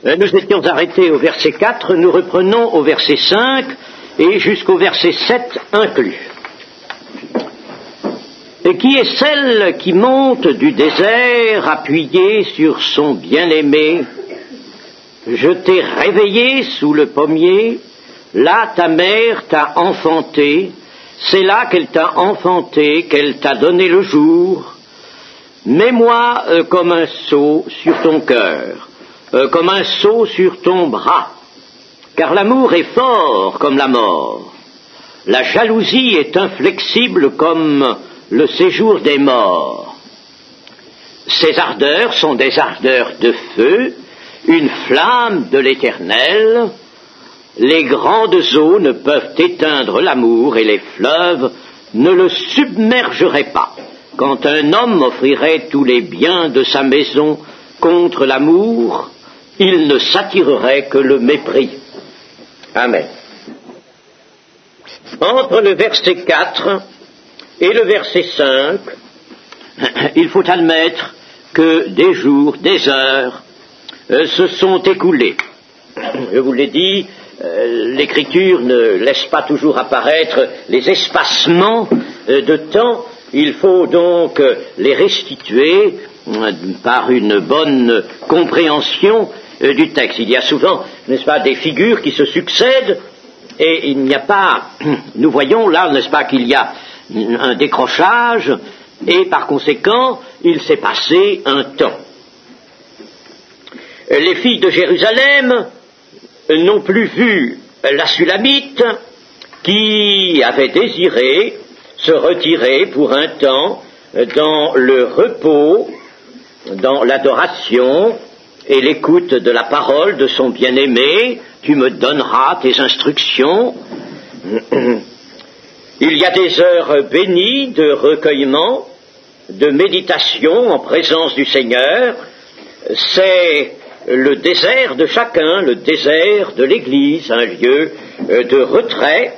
Nous étions arrêtés au verset 4, nous reprenons au verset 5 et jusqu'au verset 7 inclus. Et qui est celle qui monte du désert appuyée sur son bien-aimé? Je t'ai réveillé sous le pommier, là ta mère t'a enfanté, c'est là qu'elle t'a enfanté, qu'elle t'a donné le jour. Mets-moi comme un sceau sur ton cœur, comme un sceau sur ton bras, car l'amour est fort comme la mort. La jalousie est inflexible comme le séjour des morts. Ces ardeurs sont des ardeurs de feu, une flamme de l'Éternel. Les grandes eaux ne peuvent éteindre l'amour et les fleuves ne le submergeraient pas. Quand un homme offrirait tous les biens de sa maison contre l'amour, il ne s'attirerait que le mépris. Amen. Entre le verset 4 et le verset 5, il faut admettre que des jours, des heures se sont écoulés. Je vous l'ai dit, l'Écriture ne laisse pas toujours apparaître les espacements de temps. Il faut donc les restituer par une bonne compréhension du texte. Il y a souvent, n'est-ce pas, des figures qui se succèdent et il n'y a pas, nous voyons là, n'est-ce pas, qu'il y a un décrochage et par conséquent, il s'est passé un temps. Les filles de Jérusalem n'ont plus vu la Sulamite qui avait désiré se retirer pour un temps dans le repos, dans l'adoration et l'écoute de la parole de son bien-aimé. Tu me donneras tes instructions. Il y a des heures bénies de recueillement, de méditation en présence du Seigneur. C'est le désert de chacun, le désert de l'Église, un lieu de retrait.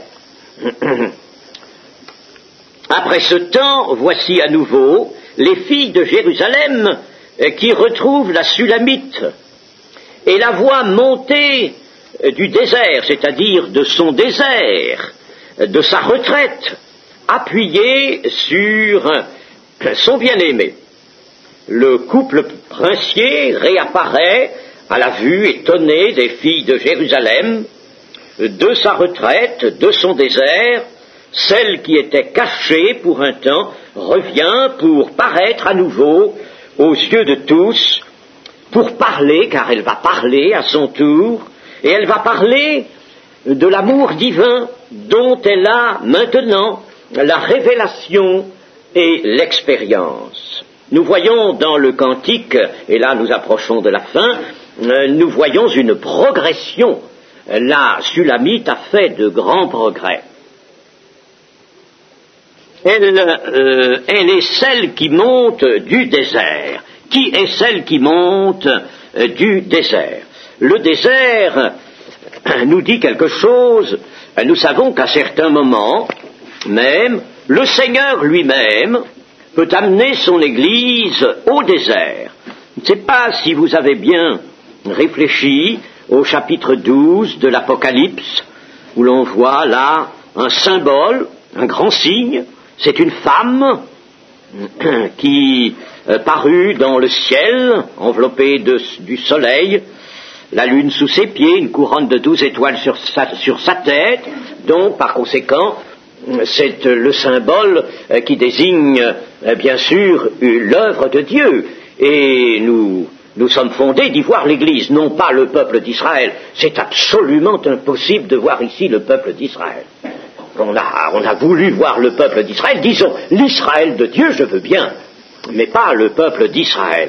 Après ce temps, voici à nouveau les filles de Jérusalem qui retrouvent la Sulamite et la voient monter du désert, c'est-à-dire de son désert, de sa retraite, appuyée sur son bien-aimé. Le couple princier réapparaît à la vue étonnée des filles de Jérusalem, de sa retraite, de son désert. Celle qui était cachée pour un temps revient pour paraître à nouveau aux yeux de tous, pour parler, car elle va parler à son tour, et elle va parler de l'amour divin dont elle a maintenant la révélation et l'expérience. Nous voyons dans le cantique, et là nous approchons de la fin, nous voyons une progression. La Sulamite a fait de grands progrès. Elle est celle qui monte du désert. Qui est celle qui monte du désert? Le désert nous dit quelque chose. Nous savons qu'à certains moments, même, le Seigneur lui-même peut amener son Église au désert. Je ne sais pas si vous avez bien réfléchi au chapitre 12 de l'Apocalypse, où l'on voit là un symbole, un grand signe. C'est une femme qui parut dans le ciel, enveloppée du soleil, la lune sous ses pieds, une couronne de 12 étoiles sur sa tête, donc par conséquent, c'est le symbole qui désigne bien sûr l'œuvre de Dieu. Et nous sommes fondés d'y voir l'Église, non pas le peuple d'Israël. C'est absolument impossible de voir ici le peuple d'Israël. On a voulu voir le peuple d'Israël, disons, l'Israël de Dieu, je veux bien, mais pas le peuple d'Israël.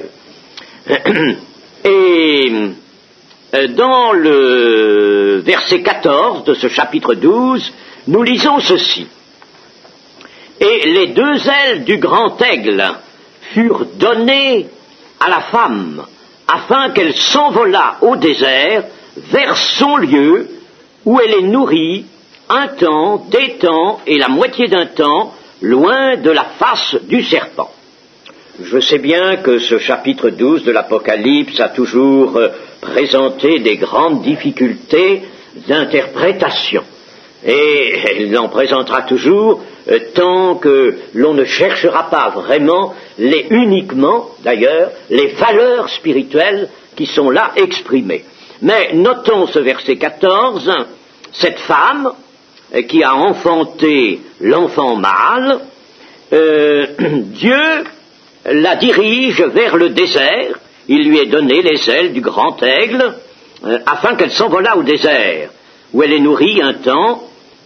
Et dans le verset 14 de ce chapitre 12, nous lisons ceci. Et les deux ailes du grand aigle furent données à la femme, afin qu'elle s'envolât au désert vers son lieu, où elle est nourrie un temps, des temps et la moitié d'un temps, loin de la face du serpent. Je sais bien que ce chapitre 12 de l'Apocalypse a toujours présenter des grandes difficultés d'interprétation. Et il en présentera toujours tant que l'on ne cherchera pas vraiment uniquement, d'ailleurs, les valeurs spirituelles qui sont là exprimées. Mais notons ce verset 14, cette femme qui a enfanté l'enfant mâle, Dieu la dirige vers le désert, il lui est donné les ailes du grand aigle, afin qu'elle s'envolât au désert, où elle est nourrie un temps,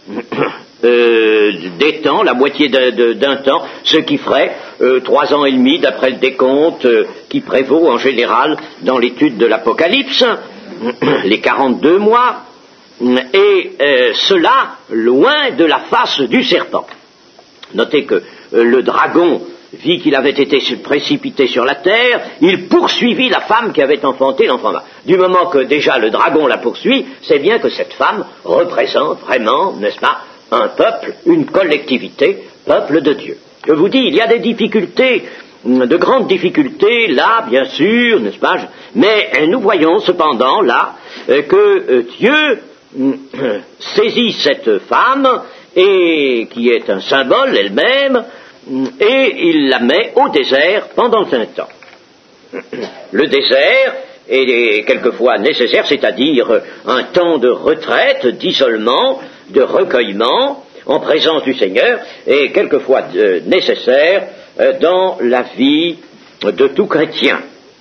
des temps, la moitié d'un temps, ce qui ferait 3 ans et demi d'après le décompte qui prévaut en général dans l'étude de l'Apocalypse, les 42 mois, et cela loin de la face du serpent. Notez que le dragon vit qu'il avait été précipité sur la terre, il poursuivit la femme qui avait enfanté l'enfant mâle. Du moment que déjà le dragon la poursuit, c'est bien que cette femme représente vraiment, n'est-ce pas, un peuple, une collectivité, peuple de Dieu. Je vous dis, il y a des difficultés, de grandes difficultés, là, bien sûr, n'est-ce pas, mais nous voyons cependant, là, que Dieu saisit cette femme, et qui est un symbole elle-même, et il la met au désert pendant un temps. Le désert est quelquefois nécessaire, c'est-à-dire un temps de retraite, d'isolement, de recueillement, en présence du Seigneur, et quelquefois nécessaire dans la vie de tout chrétien.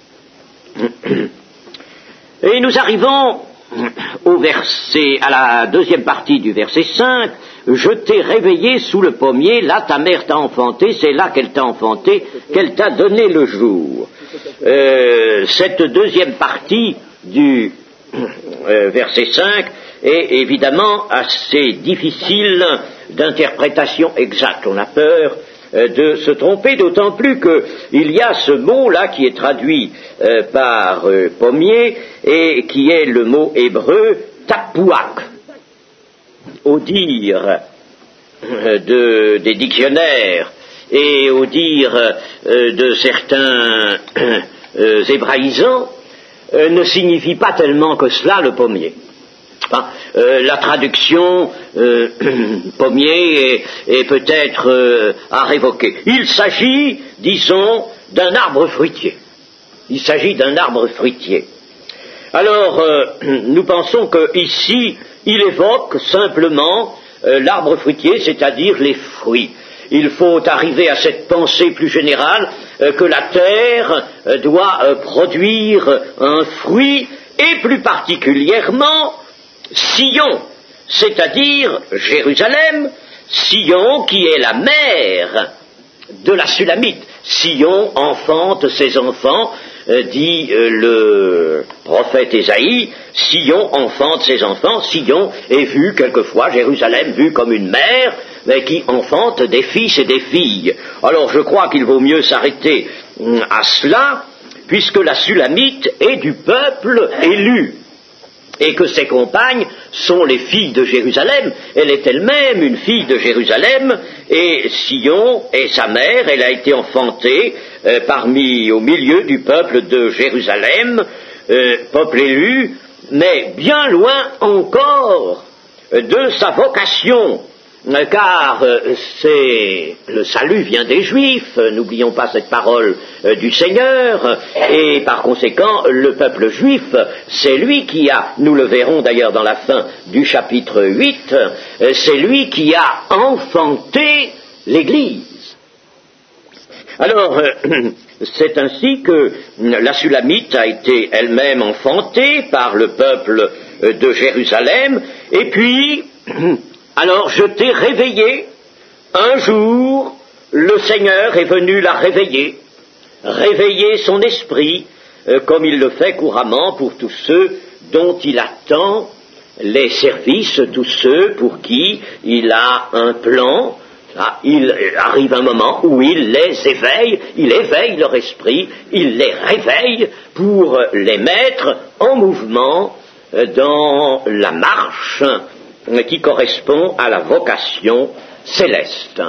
Et nous arrivons au verset, à la deuxième partie du verset 5, je t'ai réveillé sous le pommier, là ta mère t'a enfanté, c'est là qu'elle t'a enfanté, qu'elle t'a donné le jour. Cette deuxième partie du verset 5 est évidemment assez difficile d'interprétation exacte. On a peur de se tromper, d'autant plus qu'il y a ce mot-là qui est traduit par pommier et qui est le mot hébreu tapouak. Au dire des dictionnaires et au dire de certains hébraïsants, ne signifie pas tellement que cela le pommier. La traduction pommier est peut-être à révoquer. Il s'agit, disons, d'un arbre fruitier. Il s'agit d'un arbre fruitier. Alors, nous pensons qu'ici, il évoque simplement l'arbre fruitier, c'est-à-dire les fruits. Il faut arriver à cette pensée plus générale que la terre doit produire un fruit, et plus particulièrement Sion, c'est-à-dire Jérusalem, Sion qui est la mère de la Sulamite. Sion enfante ses enfants, dit le prophète Ésaïe, Sion enfante ses enfants, Sion est vu quelquefois, Jérusalem vue comme une mère, mais qui enfante des fils et des filles. Alors je crois qu'il vaut mieux s'arrêter à cela, puisque la Sulamite est du peuple élu, et que ses compagnes sont les filles de Jérusalem. Elle est elle-même une fille de Jérusalem, et Sion est sa mère. Elle a été enfantée au milieu du peuple de Jérusalem, peuple élu, mais bien loin encore de sa vocation, car le salut vient des Juifs, n'oublions pas cette parole du Seigneur, et par conséquent, le peuple juif, c'est lui qui a, nous le verrons d'ailleurs dans la fin du chapitre 8, c'est lui qui a enfanté l'Église. Alors, c'est ainsi que la Sulamite a été elle-même enfantée par le peuple de Jérusalem, et puis, alors je t'ai réveillé, un jour, le Seigneur est venu la réveiller son esprit, comme il le fait couramment pour tous ceux dont il attend les services, tous ceux pour qui il a un plan. Il arrive un moment où il les éveille, il éveille leur esprit, il les réveille pour les mettre en mouvement dans la marche qui correspond à la vocation céleste,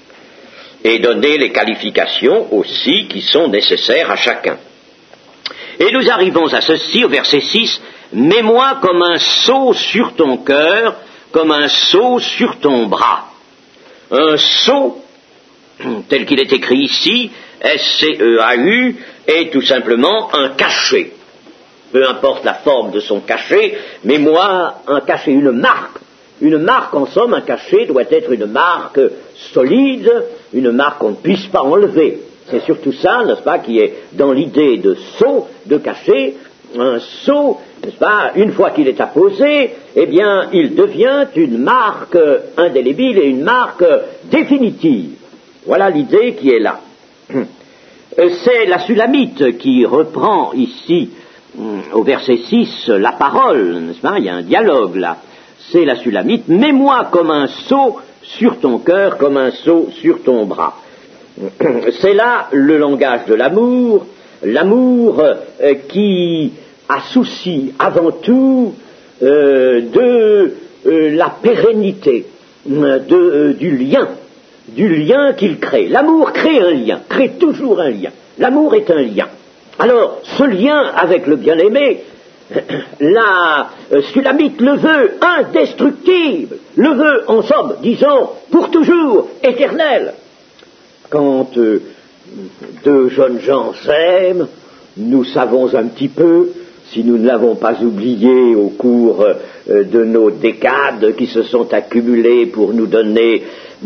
et donner les qualifications aussi qui sont nécessaires à chacun. Et nous arrivons à ceci, au verset 6, « Mets-moi comme un sceau sur ton cœur, comme un sceau sur ton bras. » Un sceau, tel qu'il est écrit ici, S-C-E-A-U, est tout simplement un cachet. Peu importe la forme de son cachet, mais moi, un cachet, une marque. Une marque, en somme, un cachet doit être une marque solide, une marque qu'on ne puisse pas enlever. C'est surtout ça, n'est-ce pas, qui est dans l'idée de sceau, de cachet. Un sceau, n'est-ce pas, une fois qu'il est apposé, eh bien, il devient une marque indélébile et une marque définitive. Voilà l'idée qui est là. C'est la Sulamite qui reprend ici, au verset 6, la parole, n'est-ce pas, il y a un dialogue là. C'est la Sulamite, mets-moi comme un sceau sur ton cœur, comme un sceau sur ton bras. C'est là le langage de l'amour, l'amour qui a souci avant tout de la pérennité, du lien qu'il crée. L'amour crée un lien, crée toujours un lien. L'amour est un lien. Alors, ce lien avec le bien-aimé, la Sulamite le veut indestructible, le veut, en somme, disons, pour toujours, éternel. Quand deux jeunes gens s'aiment, nous savons un petit peu, si nous ne l'avons pas oublié au cours de nos décades qui se sont accumulées pour nous donner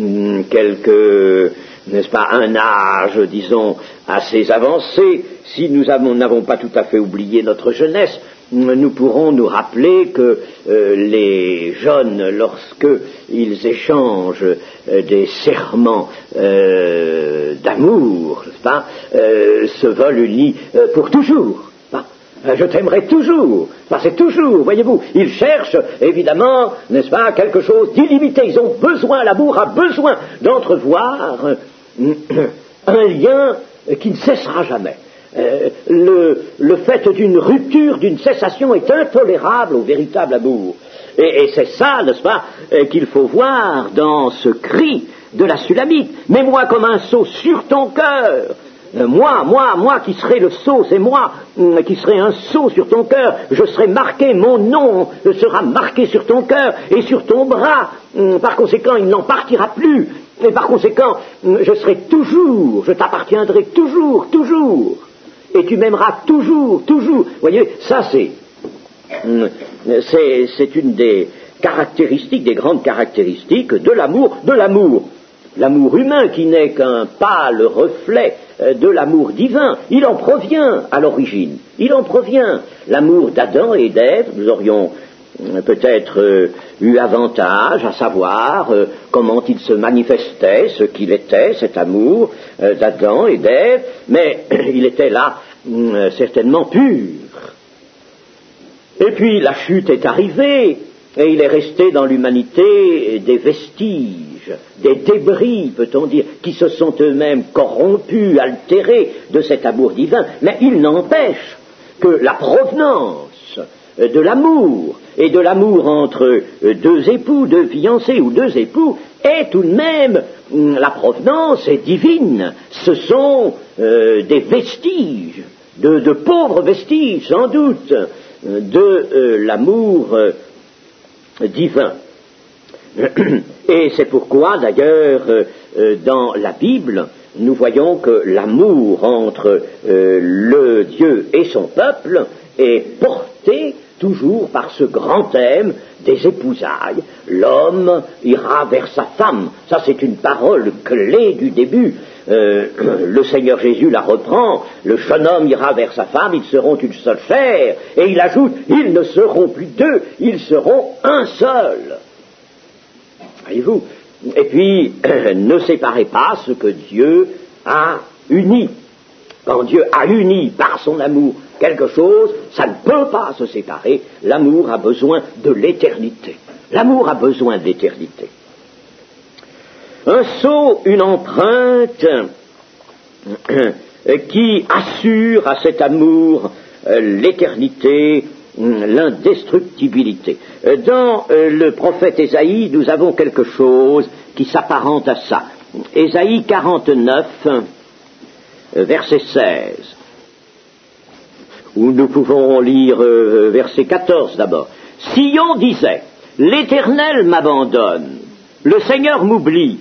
n'est-ce pas, un âge, disons, assez avancé, si nous n'avons pas tout à fait oublié notre jeunesse, nous pourrons nous rappeler que les jeunes, lorsqu'ils échangent des serments d'amour, n'est-ce pas, se veulent unis pour toujours. Je t'aimerai toujours. C'est toujours, voyez-vous. Ils cherchent, évidemment, n'est-ce pas, quelque chose d'illimité. Ils ont besoin, l'amour a besoin d'entrevoir un lien qui ne cessera jamais. Le fait d'une rupture, d'une cessation est intolérable au véritable amour. Et c'est ça, n'est-ce pas, qu'il faut voir dans ce cri de la Sulamite. Mets-moi comme un sceau sur ton cœur. Moi qui serai le sceau, c'est moi qui serai un sceau sur ton cœur, je serai marqué, mon nom sera marqué sur ton cœur et sur ton bras, par conséquent il n'en partira plus, et par conséquent je serai toujours, je t'appartiendrai toujours, et tu m'aimeras toujours. Vous voyez, ça c'est une des caractéristiques, des grandes caractéristiques de l'amour. L'amour humain qui n'est qu'un pâle reflet de l'amour divin, il en provient à l'origine, L'amour d'Adam et d'Ève, nous aurions peut-être eu avantage à savoir comment il se manifestait, ce qu'il était, cet amour d'Adam et d'Ève, mais il était là certainement pur. Et puis la chute est arrivée, et il est resté dans l'humanité des vestiges, des débris, peut-on dire, qui se sont eux-mêmes corrompus, altérés de cet amour divin. Mais il n'empêche que la provenance de l'amour, et de l'amour entre deux époux, deux fiancés ou deux époux, est tout de même, la provenance est divine. Ce sont des vestiges, de pauvres vestiges, sans doute, de l'amour divin. Et c'est pourquoi, d'ailleurs, dans la Bible, nous voyons que l'amour entre le Dieu et son peuple est porté toujours par ce grand thème des épousailles. L'homme ira vers sa femme. Ça, c'est une parole clé du début. Le Seigneur Jésus la reprend. Le jeune homme ira vers sa femme, ils seront une seule chair. Et il ajoute, ils ne seront plus deux, ils seront un seul. Voyez-vous? Et puis, ne séparez pas ce que Dieu a uni. Quand Dieu a uni par son amour quelque chose, ça ne peut pas se séparer. L'amour a besoin de l'éternité. L'amour a besoin d'éternité. Un sceau, une empreinte qui assure à cet amour l'éternité, l'indestructibilité. Dans le prophète Ésaïe, nous avons quelque chose qui s'apparente à ça. Ésaïe 49, verset 16. où nous pouvons lire verset 14 d'abord. Si on disait, l'Éternel m'abandonne, le Seigneur m'oublie,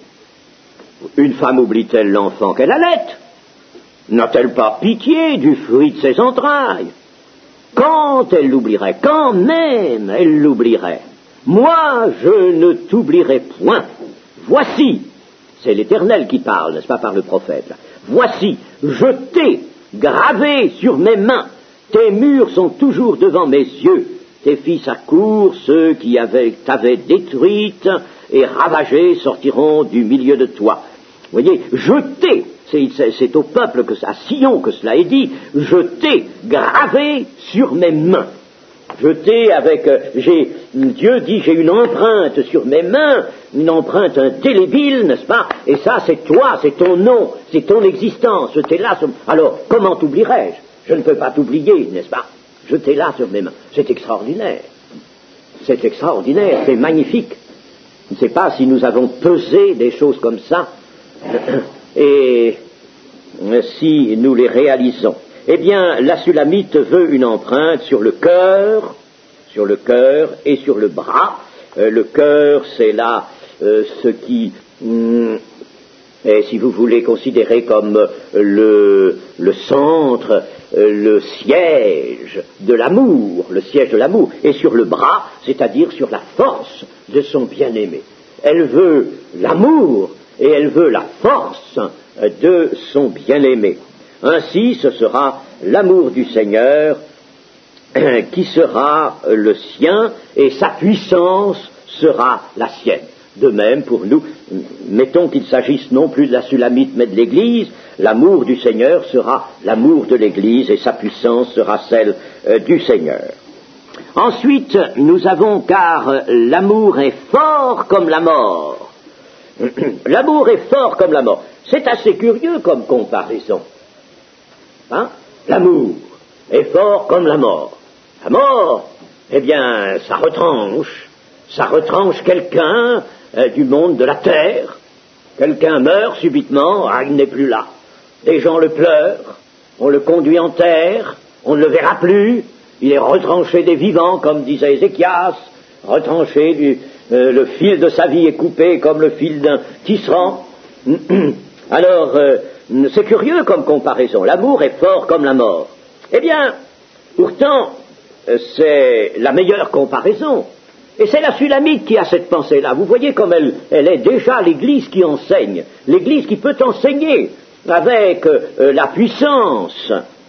une femme oublie-t-elle l'enfant qu'elle allait? N'a-t-elle pas pitié du fruit de ses entrailles? Quand elle l'oublierait, quand même elle l'oublierait, moi je ne t'oublierai point. Voici, c'est l'Éternel qui parle, n'est-ce pas, par le prophète, là. Voici, je t'ai gravé sur mes mains, tes murs sont toujours devant mes yeux, tes fils accourent, ceux qui t'avaient détruite et ravagée sortiront du milieu de toi. Vous voyez, je t'ai, c'est au peuple, à Sion que cela est dit, je t'ai gravé sur mes mains. Je t'ai Dieu dit, j'ai une empreinte sur mes mains, une empreinte indélébile, n'est-ce pas? Et ça, c'est toi, c'est ton nom, c'est ton existence, je t'ai là. Alors, comment t'oublierais-je? Je ne peux pas t'oublier, n'est-ce pas? Je t'ai là sur mes mains. C'est extraordinaire. C'est extraordinaire, c'est magnifique. Je ne sais pas si nous avons pesé des choses comme ça, et si nous les réalisons. Eh bien, la Sulamite veut une empreinte sur le cœur et sur le bras. Le cœur, c'est là ce qui est, si vous voulez, considéré comme le centre, le siège de l'amour, et sur le bras, c'est-à-dire sur la force de son bien-aimé. Elle veut l'amour et elle veut la force de son bien-aimé. Ainsi, ce sera l'amour du Seigneur qui sera le sien et sa puissance sera la sienne. De même, pour nous, mettons qu'il s'agisse non plus de la Sulamite mais de l'Église, l'amour du Seigneur sera l'amour de l'Église et sa puissance sera celle du Seigneur. Ensuite, nous avons, car l'amour est fort comme la mort. L'amour est fort comme la mort. C'est assez curieux comme comparaison. Hein? L'amour est fort comme la mort. La mort, eh bien, ça retranche quelqu'un du monde de la terre. Quelqu'un meurt subitement, il n'est plus là. Les gens le pleurent, on le conduit en terre, on ne le verra plus, il est retranché des vivants, comme disait Ézéchias, retranché le fil de sa vie est coupé comme le fil d'un tisserand. Alors, c'est curieux comme comparaison. L'amour est fort comme la mort. Eh bien, pourtant, c'est la meilleure comparaison. Et c'est la Sulamite qui a cette pensée-là. Vous voyez comme elle est déjà l'Église qui enseigne, l'Église qui peut enseigner avec la puissance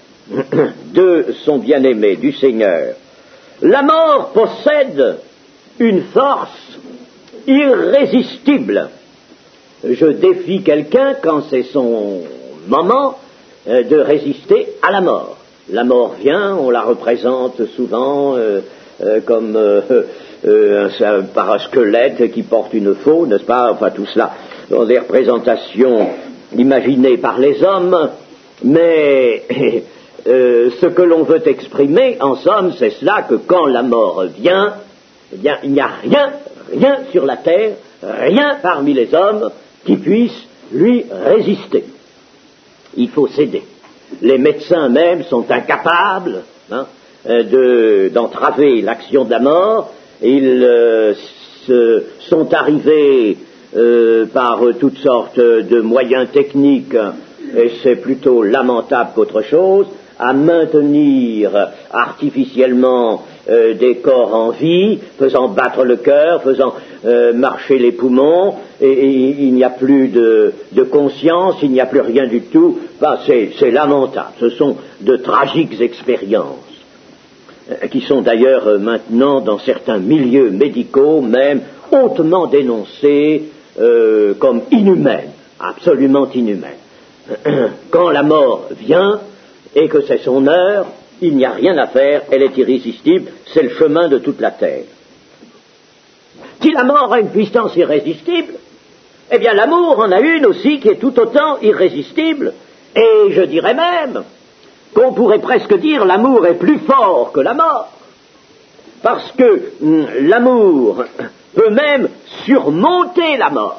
de son bien-aimé, du Seigneur. La mort possède une force irrésistible. Je défie quelqu'un quand c'est son moment de résister à la mort. La mort vient, on la représente souvent comme par un squelette qui porte une faux, n'est-ce pas? Enfin, tout cela dans des représentations imaginées par les hommes, mais ce que l'on veut exprimer, en somme, c'est cela, que quand la mort vient, eh bien, il n'y a rien sur la terre, rien parmi les hommes qui puisse lui résister. Il faut céder. Les médecins même sont incapables d'entraver l'action de la mort. Ils sont arrivés par toutes sortes de moyens techniques, et c'est plutôt lamentable qu'autre chose, à maintenir artificiellement des corps en vie, faisant battre le cœur, faisant marcher les poumons, et il n'y a plus de conscience, il n'y a plus rien du tout. Ben, c'est lamentable. Ce sont de tragiques expériences qui sont d'ailleurs maintenant dans certains milieux médicaux même hautement dénoncées comme inhumaines, absolument inhumaines. Quand la mort vient et que c'est son heure, il n'y a rien à faire, elle est irrésistible, c'est le chemin de toute la terre. Si la mort a une puissance irrésistible, eh bien l'amour en a une aussi qui est tout autant irrésistible, et je dirais même qu'on pourrait presque dire l'amour est plus fort que la mort, parce que l'amour peut même surmonter la mort.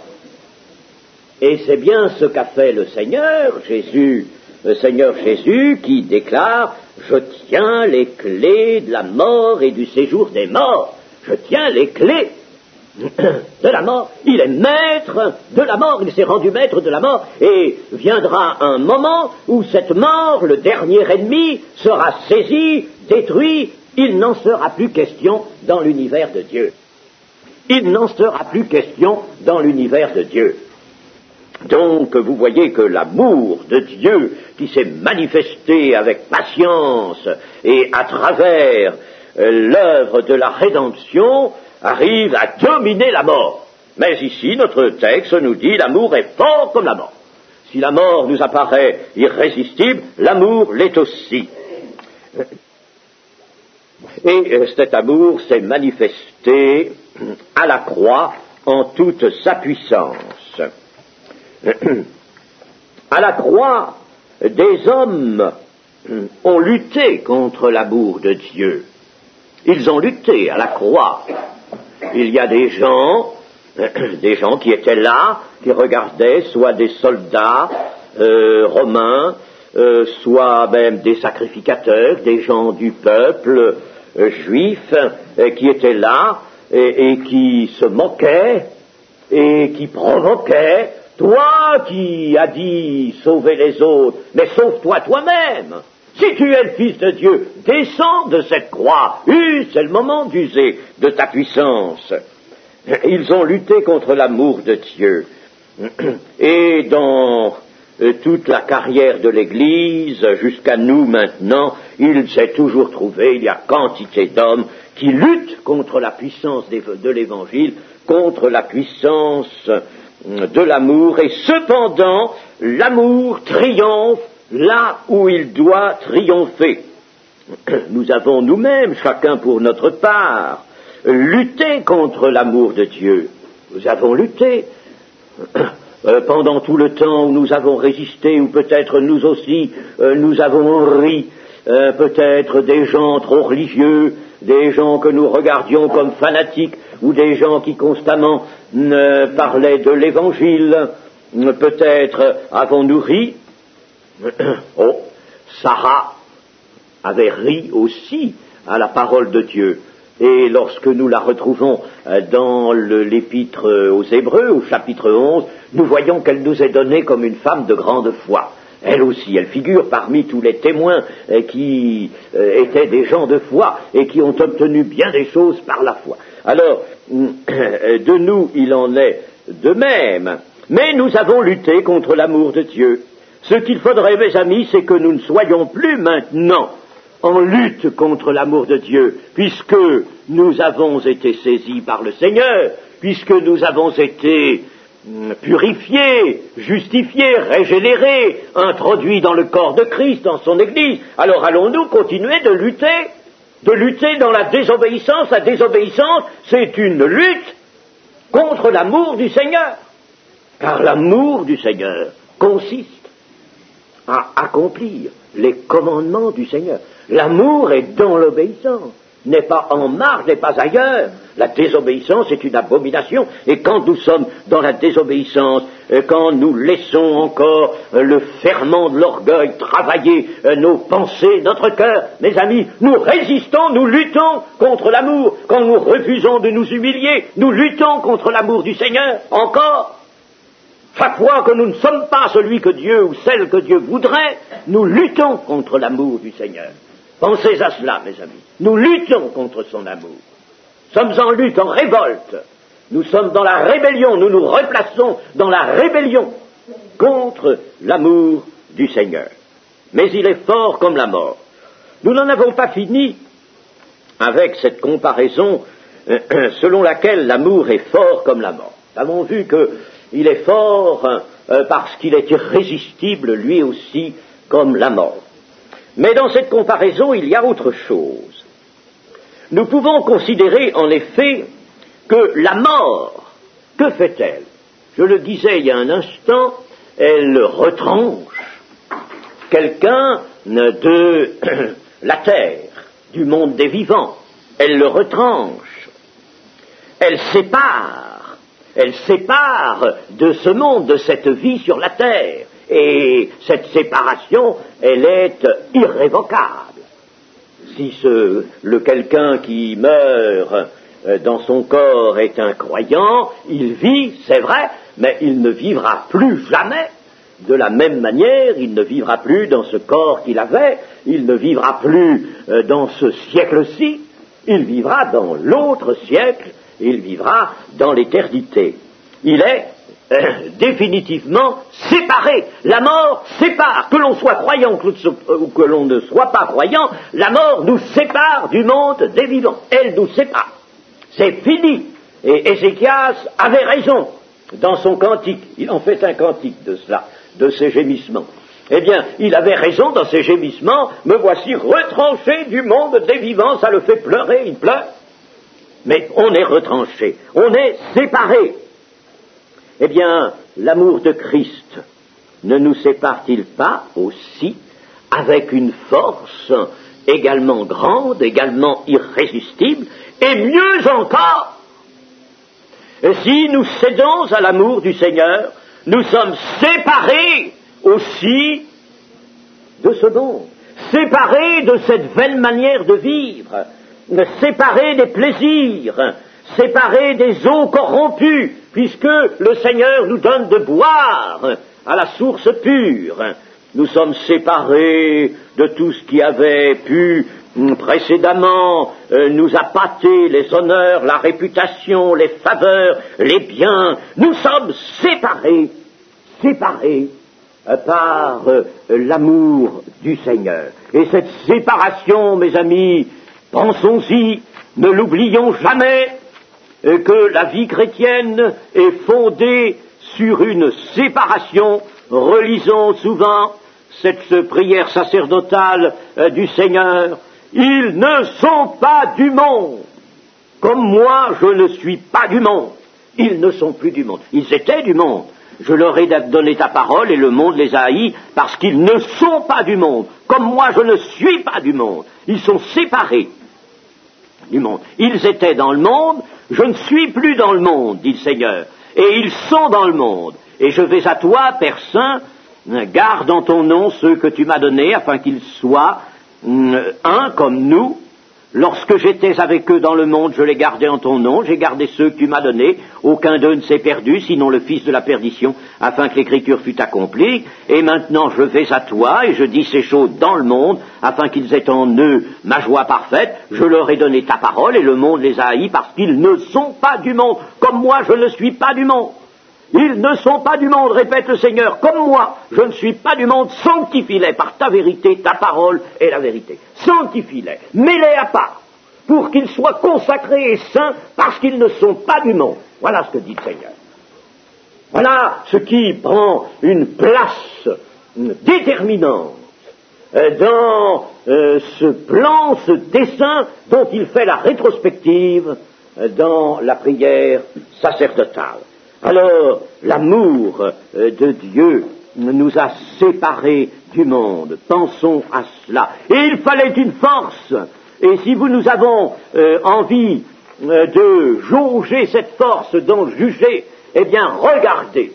Et c'est bien ce qu'a fait le Seigneur Jésus, qui déclare Je tiens les clés de la mort et du séjour des morts. Je tiens les clés de la mort. Il est maître de la mort, il s'est rendu maître de la mort, et viendra un moment où cette mort, le dernier ennemi, sera saisi, détruit. Il n'en sera plus question dans l'univers de Dieu. Il n'en sera plus question dans l'univers de Dieu. Donc, vous voyez que l'amour de Dieu, qui s'est manifesté avec patience et à travers l'œuvre de la rédemption, arrive à dominer la mort. Mais ici, notre texte nous dit l'amour est fort comme la mort. Si la mort nous apparaît irrésistible, l'amour l'est aussi. Et cet amour s'est manifesté à la croix en toute sa puissance. À la croix, des hommes ont lutté contre l'amour de Dieu. Ils ont lutté à la croix. Il y a des gens qui étaient là, qui regardaient soit des soldats romains, soit même des sacrificateurs, des gens du peuple juif, qui étaient là et qui se moquaient et qui provoquaient. Toi qui as dit sauver les autres, mais sauve-toi toi-même. Si tu es le Fils de Dieu, descends de cette croix. C'est le moment d'user de ta puissance. Ils ont lutté contre l'amour de Dieu. Et dans toute la carrière de l'Église, jusqu'à nous maintenant, il s'est toujours trouvé, il y a quantité d'hommes qui luttent contre la puissance de l'Évangile, contre la puissance de l'amour, et cependant, l'amour triomphe là où il doit triompher. Nous avons nous-mêmes, chacun pour notre part, lutté contre l'amour de Dieu. Nous avons lutté pendant tout le temps où nous avons résisté, ou peut-être nous aussi, nous avons ri, peut-être des gens trop religieux, des gens que nous regardions comme fanatiques, ou des gens qui constamment parlaient de l'Évangile. Peut-être avons-nous ri. Oh, Sarah avait ri aussi à la parole de Dieu. Et lorsque nous la retrouvons dans l'épître aux Hébreux, au chapitre 11, nous voyons qu'elle nous est donnée comme une femme de grande foi. Elle aussi, elle figure parmi tous les témoins qui étaient des gens de foi et qui ont obtenu bien des choses par la foi. Alors, de nous, il en est de même. Mais nous avons lutté contre l'amour de Dieu. Ce qu'il faudrait, mes amis, c'est que nous ne soyons plus maintenant en lutte contre l'amour de Dieu, puisque nous avons été saisis par le Seigneur, puisque nous avons été purifiés, justifiés, régénérés, introduits dans le corps de Christ, dans son Église. Alors allons-nous continuer de lutter dans la désobéissance. La désobéissance, c'est une lutte contre l'amour du Seigneur, car l'amour du Seigneur consiste à accomplir les commandements du Seigneur. L'amour est dans l'obéissance, n'est pas en marge, n'est pas ailleurs. La désobéissance est une abomination, et quand nous sommes dans la désobéissance, quand nous laissons encore le ferment de l'orgueil travailler nos pensées, notre cœur, mes amis, nous résistons, nous luttons contre l'amour. Quand nous refusons de nous humilier, nous luttons contre l'amour du Seigneur. Encore, chaque fois que nous ne sommes pas celui que Dieu ou celle que Dieu voudrait, nous luttons contre l'amour du Seigneur. Pensez à cela, mes amis. Nous luttons contre son amour. Nous sommes en lutte, en révolte. Nous sommes dans la rébellion. Nous nous replaçons dans la rébellion contre l'amour du Seigneur. Mais il est fort comme la mort. Nous n'en avons pas fini avec cette comparaison selon laquelle l'amour est fort comme la mort. Nous avons vu qu'il est fort parce qu'il est irrésistible, lui aussi, comme la mort. Mais dans cette comparaison, il y a autre chose. Nous pouvons considérer en effet que la mort, que fait-elle? Je le disais il y a un instant, elle retranche quelqu'un de la terre, du monde des vivants. Elle le retranche. Elle sépare de ce monde, de cette vie sur la terre. Et cette séparation, elle est irrévocable. si le quelqu'un qui meurt dans son corps est un croyant, il vit, c'est vrai, mais il ne vivra plus jamais de la même manière, il ne vivra plus dans ce corps qu'il avait, il ne vivra plus dans ce siècle-ci, il vivra dans l'autre siècle, il vivra dans l'éternité. Il est définitivement séparé. La mort sépare, que l'on soit croyant ou que l'on ne soit pas croyant, la mort nous sépare du monde des vivants. Elle nous sépare. C'est fini. Et Ézéchias avait raison dans son cantique. Il en fait un cantique de cela, de ces gémissements. Eh bien, il avait raison dans ces gémissements. Me voici retranché du monde des vivants. Ça le fait pleurer, il pleure. Mais on est retranché, on est séparé. Eh bien, l'amour de Christ ne nous sépare-t-il pas aussi avec une force également grande, également irrésistible, et mieux encore, si nous cédons à l'amour du Seigneur, nous sommes séparés aussi de ce monde, séparés de cette vaine manière de vivre, séparés des plaisirs, séparés des eaux corrompues, puisque le Seigneur nous donne de boire à la source pure. Nous sommes séparés de tout ce qui avait pu précédemment nous appâter, les honneurs, la réputation, les faveurs, les biens. Nous sommes séparés par l'amour du Seigneur. Et cette séparation, mes amis, pensons-y, ne l'oublions jamais, que la vie chrétienne est fondée sur une séparation. Relisons souvent cette prière sacerdotale du Seigneur. Ils ne sont pas du monde, comme moi je ne suis pas du monde. Ils ne sont plus du monde. Ils étaient du monde. Je leur ai donné ta parole et le monde les a haïs parce qu'ils ne sont pas du monde, comme moi je ne suis pas du monde. Ils sont séparés du monde. Ils étaient dans le monde, je ne suis plus dans le monde, dit le Seigneur, et ils sont dans le monde. Et je vais à toi, Père Saint, garde en ton nom ceux que tu m'as donnés, afin qu'ils soient un comme nous. Lorsque j'étais avec eux dans le monde, je les gardais en ton nom, j'ai gardé ceux que tu m'as donnés, aucun d'eux ne s'est perdu, sinon le fils de la perdition, afin que l'écriture fût accomplie. Et maintenant je vais à toi, et je dis ces choses dans le monde, afin qu'ils aient en eux ma joie parfaite. Je leur ai donné ta parole, et le monde les a haïs, parce qu'ils ne sont pas du monde, comme moi je ne suis pas du monde. Ils ne sont pas du monde, répète le Seigneur, comme moi, je ne suis pas du monde, sanctifie-les par ta vérité, ta parole est la vérité. Sanctifie-les, mets-les à part, pour qu'ils soient consacrés et saints, parce qu'ils ne sont pas du monde. Voilà ce que dit le Seigneur. Voilà ce qui prend une place déterminante dans ce plan, ce dessein dont il fait la rétrospective dans la prière sacerdotale. Alors, l'amour de Dieu nous a séparés du monde. Pensons à cela. Et il fallait une force. Et si nous avons envie de jauger cette force, d'en juger, eh bien, regardez.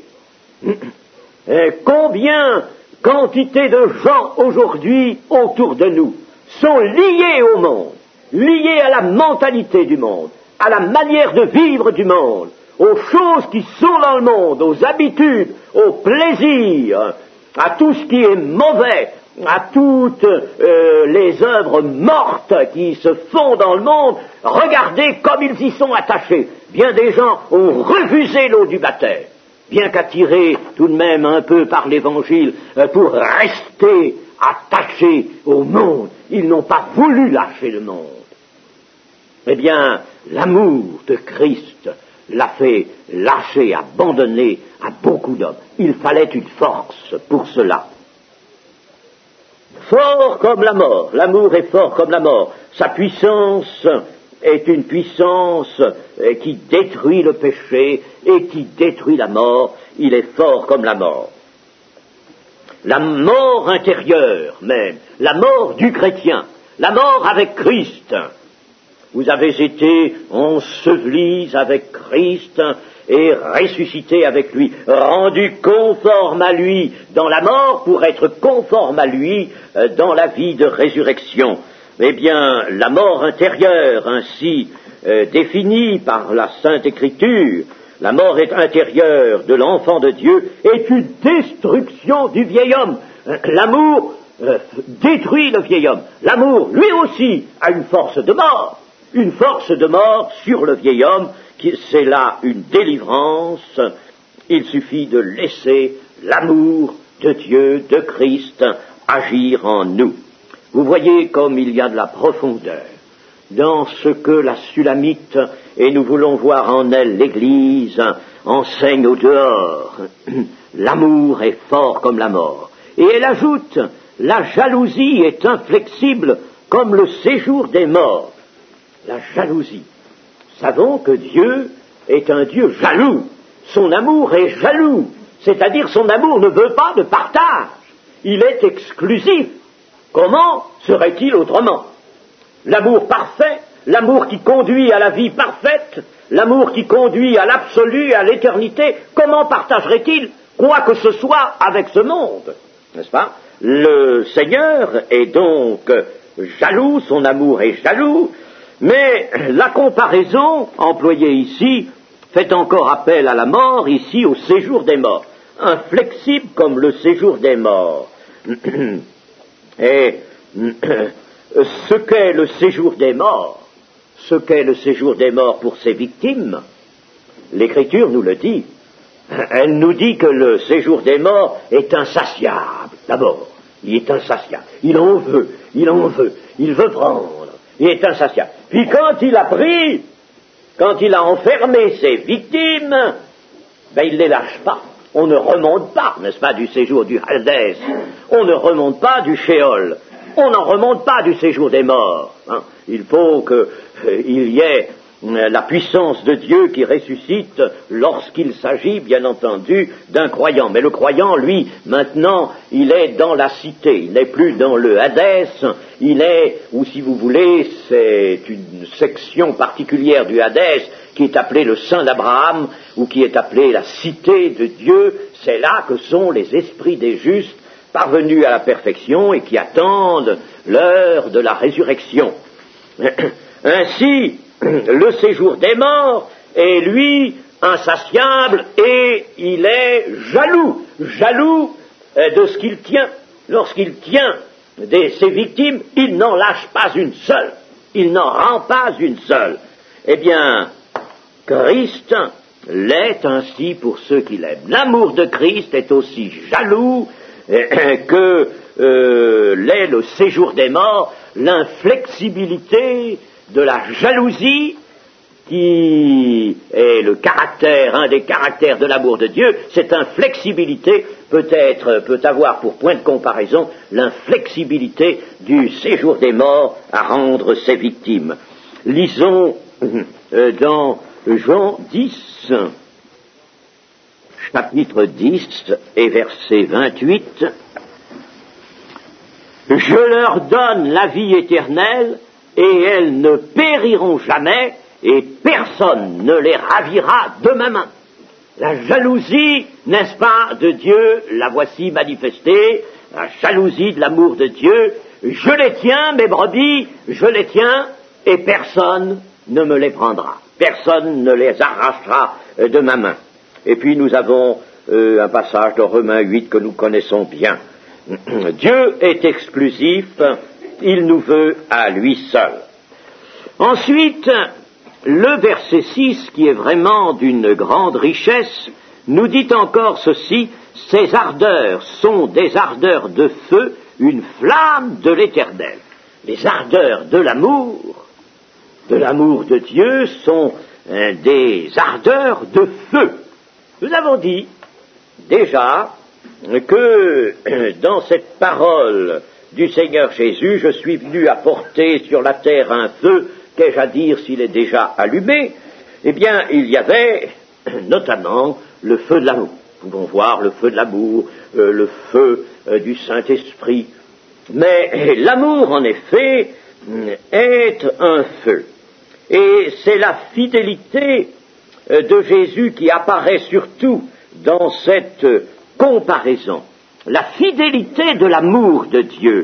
Quantité de gens aujourd'hui autour de nous sont liés au monde, liés à la mentalité du monde, à la manière de vivre du monde, aux choses qui sont dans le monde, aux habitudes, aux plaisirs, à tout ce qui est mauvais, à toutes les œuvres mortes qui se font dans le monde. Regardez comme ils y sont attachés. Bien des gens ont refusé l'eau du baptême, bien qu'attirés tout de même un peu par l'Évangile pour rester attachés au monde. Ils n'ont pas voulu lâcher le monde. Eh bien, l'amour de Christ l'a fait lâcher, abandonner à beaucoup d'hommes. Il fallait une force pour cela. Fort comme la mort, l'amour est fort comme la mort. Sa puissance est une puissance qui détruit le péché et qui détruit la mort. Il est fort comme la mort. La mort intérieure même, la mort du chrétien, la mort avec Christ. Vous avez été ensevelis avec Christ et ressuscités avec lui, rendus conformes à lui dans la mort pour être conformes à lui dans la vie de résurrection. Eh bien, la mort intérieure, ainsi définie par la Sainte Écriture, la mort intérieure de l'enfant de Dieu, est une destruction du vieil homme. L'amour détruit le vieil homme. L'amour, lui aussi, a une force de mort sur le vieil homme, c'est là une délivrance. Il suffit de laisser l'amour de Dieu, de Christ, agir en nous. Vous voyez comme il y a de la profondeur dans ce que la Sulamite, et nous voulons voir en elle l'Église, enseigne au dehors. L'amour est fort comme la mort. Et elle ajoute, la jalousie est inflexible comme le séjour des morts. La jalousie. Savons que Dieu est un Dieu jaloux. Son amour est jaloux. C'est-à-dire son amour ne veut pas de partage. Il est exclusif. Comment serait-il autrement? L'amour parfait, l'amour qui conduit à la vie parfaite, l'amour qui conduit à l'absolu, à l'éternité, comment partagerait-il quoi que ce soit avec ce monde? N'est-ce pas? Le Seigneur est donc jaloux, son amour est jaloux, mais la comparaison employée ici fait encore appel à la mort, ici au séjour des morts, inflexible comme le séjour des morts. Et ce qu'est le séjour des morts, pour ses victimes, l'Écriture nous le dit. Elle nous dit que le séjour des morts est insatiable. D'abord, il est insatiable. Il en veut, il veut prendre. Il est insatiable. Puis quand il a pris, quand il a enfermé ses victimes, il ne les lâche pas. On ne remonte pas, n'est-ce pas, du séjour du Hadès. On ne remonte pas du Sheol. On n'en remonte pas du séjour des morts. Il faut qu'il y ait la puissance de Dieu qui ressuscite lorsqu'il s'agit, bien entendu, d'un croyant. Mais le croyant, lui, maintenant, il est dans la cité, il n'est plus dans le Hadès, il est, ou si vous voulez, c'est une section particulière du Hadès qui est appelée le sein d'Abraham, ou qui est appelée la cité de Dieu. C'est là que sont les esprits des justes parvenus à la perfection et qui attendent l'heure de la résurrection. Ainsi, le séjour des morts est, lui, insatiable et il est jaloux de ce qu'il tient. Lorsqu'il tient ses victimes, il n'en lâche pas une seule, il n'en rend pas une seule. Eh bien, Christ l'est ainsi pour ceux qui l'aiment. L'amour de Christ est aussi jaloux que l'est le séjour des morts, l'inflexibilité de la jalousie qui est un des caractères de l'amour de Dieu. Cette inflexibilité peut avoir pour point de comparaison l'inflexibilité du séjour des morts à rendre ses victimes. Lisons dans Jean 10, chapitre 10 et verset 28, « Je leur donne la vie éternelle, et elles ne périront jamais, et personne ne les ravira de ma main. » La jalousie, n'est-ce pas, de Dieu, la voici manifestée, la jalousie de l'amour de Dieu. Je les tiens, mes brebis, je les tiens, et personne ne me les prendra. Personne ne les arrachera de ma main. Et puis nous avons un passage de Romains 8 que nous connaissons bien. Dieu est exclusif, il nous veut à lui seul. Ensuite, le verset 6, qui est vraiment d'une grande richesse, nous dit encore ceci: ces ardeurs sont des ardeurs de feu, une flamme de l'Éternel. Les ardeurs de l'amour de Dieu sont des ardeurs de feu. Nous avons dit déjà que dans cette parole du Seigneur Jésus, je suis venu apporter sur la terre un feu, qu'ai-je à dire s'il est déjà allumé? Eh bien, il y avait notamment le feu de l'amour. Nous pouvons voir le feu de l'amour, le feu du Saint-Esprit. Mais l'amour, en effet, est un feu. Et c'est la fidélité de Jésus qui apparaît surtout dans cette comparaison. La fidélité de l'amour de Dieu,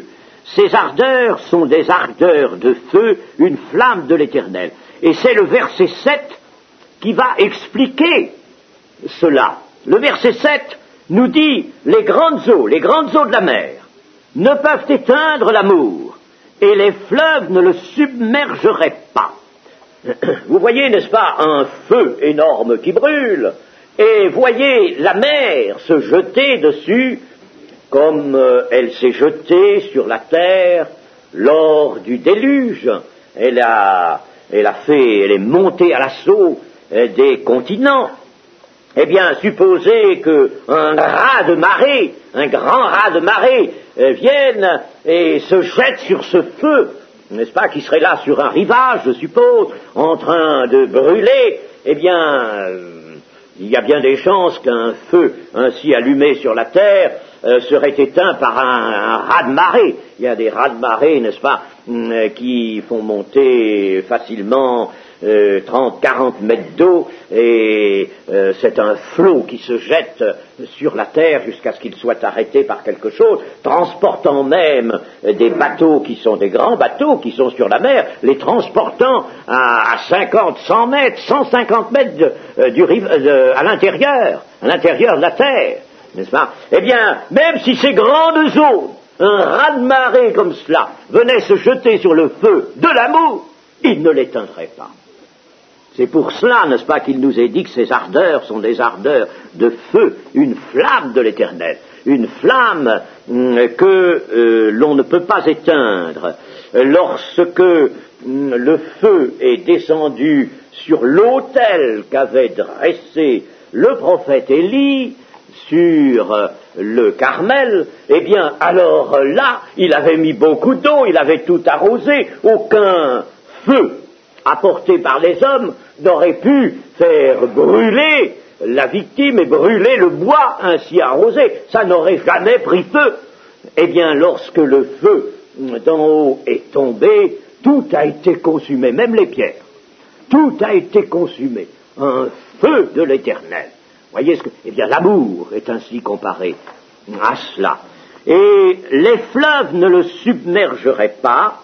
ces ardeurs sont des ardeurs de feu, une flamme de l'Éternel. Et c'est le verset 7 qui va expliquer cela. Le verset 7 nous dit les grandes eaux de la mer ne peuvent éteindre l'amour, et les fleuves ne le submergeraient pas. Vous voyez, n'est-ce pas, un feu énorme qui brûle, et voyez la mer se jeter dessus, comme elle s'est jetée sur la terre lors du déluge. Elle est montée à l'assaut des continents. Eh bien, supposez qu'un raz de marée, un grand raz de marée, vienne et se jette sur ce feu, n'est-ce pas, qui serait là sur un rivage, je suppose, en train de brûler, eh bien, il y a bien des chances qu'un feu ainsi allumé sur la terre serait éteint par un raz de marée. Il y a des rats de marée, n'est-ce pas, qui font monter facilement 30, 40 mètres d'eau, et c'est un flot qui se jette sur la terre jusqu'à ce qu'il soit arrêté par quelque chose, transportant même des bateaux qui sont des grands bateaux qui sont sur la mer, les transportant à 50, 100 mètres, 150 mètres à l'intérieur de la terre, n'est-ce pas? Eh bien, même si ces grandes eaux, un raz-de-marée comme cela, venait se jeter sur le feu de l'amour, il ne l'éteindrait pas. C'est pour cela, n'est-ce pas, qu'il nous est dit que ces ardeurs sont des ardeurs de feu, une flamme de l'Éternel, une flamme que l'on ne peut pas éteindre. Lorsque le feu est descendu sur l'autel qu'avait dressé le prophète Élie sur le Carmel, eh bien, alors là, il avait mis beaucoup d'eau, il avait tout arrosé, aucun feu apporté par les hommes n'aurait pu faire brûler la victime et brûler le bois ainsi arrosé. Ça n'aurait jamais pris feu. Eh bien, lorsque le feu d'en haut est tombé, tout a été consumé, même les pierres. Tout a été consumé. Un feu de l'Éternel. Voyez ce que... Eh bien, l'amour est ainsi comparé à cela. Et les fleuves ne le submergeraient pas.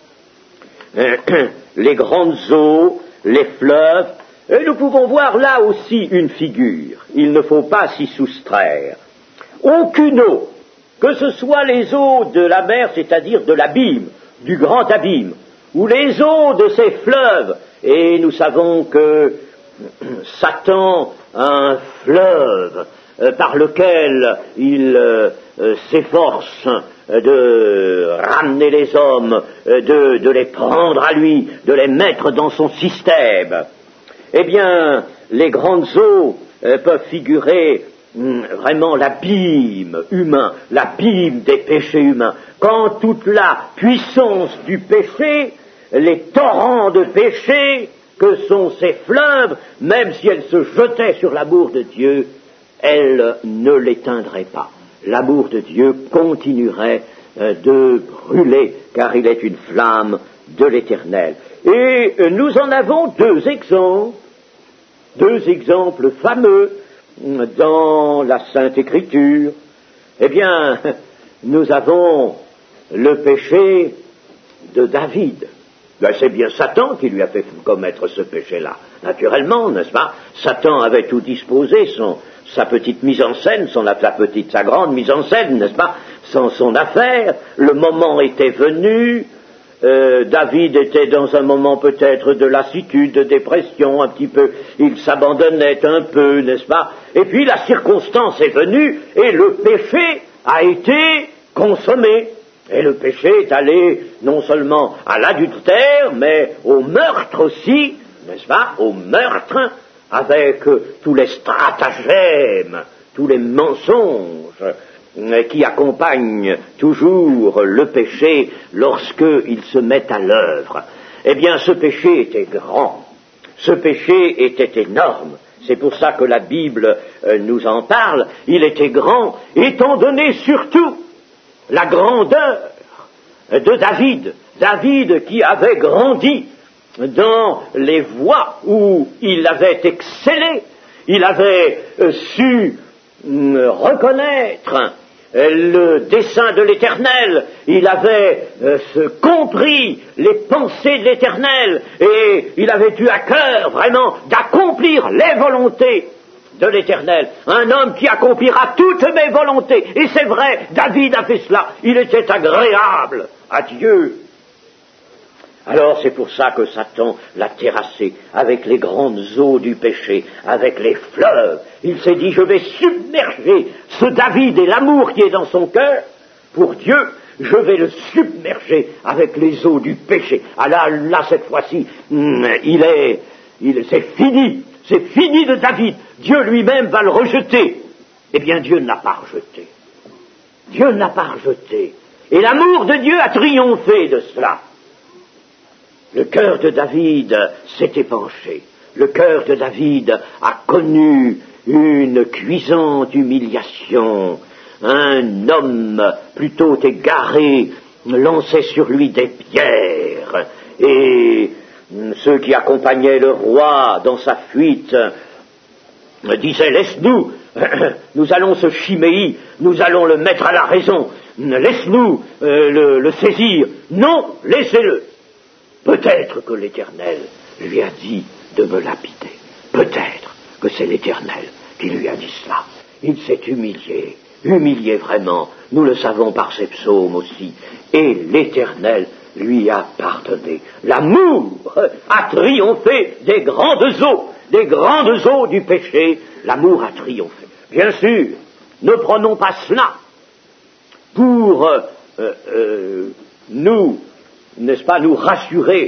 Les grandes eaux, les fleuves, et nous pouvons voir là aussi une figure. Il ne faut pas s'y soustraire. Aucune eau, que ce soit les eaux de la mer, c'est-à-dire de l'abîme, du grand abîme, ou les eaux de ces fleuves, et nous savons que Satan a un fleuve par lequel il s'efforce de ramener les hommes, de les prendre à lui, de les mettre dans son système. Eh bien, les grandes eaux peuvent figurer vraiment l'abîme humain, l'abîme des péchés humains. Quand toute la puissance du péché, les torrents de péché que sont ces fleuves, même si elles se jetaient sur l'amour de Dieu, elles ne l'éteindraient pas. L'amour de Dieu continuerait de brûler, car il est une flamme de l'Éternel. Et nous en avons deux exemples fameux dans la Sainte Écriture. Eh bien, nous avons le péché de David. Ben, c'est bien Satan qui lui a fait commettre ce péché-là. Naturellement, n'est-ce pas? Satan avait tout disposé, sa petite mise en scène, sa grande mise en scène, n'est-ce pas? Son affaire. Le moment était venu. David était dans un moment peut-être de lassitude, de dépression, un petit peu. Il s'abandonnait un peu, n'est-ce pas? Et puis la circonstance est venue et le péché a été consommé. Et le péché est allé non seulement à l'adultère, mais au meurtre aussi, n'est-ce pas? Au meurtre, avec tous les stratagèmes, tous les mensonges qui accompagnent toujours le péché lorsqu'il se met à l'œuvre. Eh bien, ce péché était grand, ce péché était énorme. C'est pour ça que la Bible nous en parle. Il était grand, étant donné surtout la grandeur de David. David qui avait grandi dans les voies où il avait excellé. Il avait su reconnaître le dessein de l'Éternel, il avait compris les pensées de l'Éternel, et il avait eu à cœur vraiment d'accomplir les volontés de l'Éternel. Un homme qui accomplira toutes mes volontés. Et c'est vrai, David a fait cela. Il était agréable à Dieu. Alors c'est pour ça que Satan l'a terrassé avec les grandes eaux du péché, avec les fleuves. Il s'est dit, je vais submerger ce David et l'amour qui est dans son cœur pour Dieu, je vais le submerger avec les eaux du péché. Ah là cette fois-ci, c'est fini. C'est fini de David. Dieu lui-même va le rejeter. Eh bien, Dieu ne l'a pas rejeté. Dieu ne l'a pas rejeté. Et l'amour de Dieu a triomphé de cela. Le cœur de David s'est épanché. Le cœur de David a connu une cuisante humiliation. Un homme plutôt égaré lançait sur lui des pierres. Et ceux qui accompagnaient le roi dans sa fuite disaient, laisse-nous, nous allons ce Chiméi, nous allons le mettre à la raison, laisse-nous le saisir. Non, laissez-le. Peut-être que l'Éternel lui a dit de me lapider. Peut-être que c'est l'Éternel qui lui a dit cela. Il s'est humilié vraiment. Nous le savons par ses psaumes aussi. Et l'Éternel lui a pardonné. L'amour a triomphé des grandes eaux du péché. L'amour a triomphé. Bien sûr, ne prenons pas cela pour nous, n'est-ce pas, nous rassurer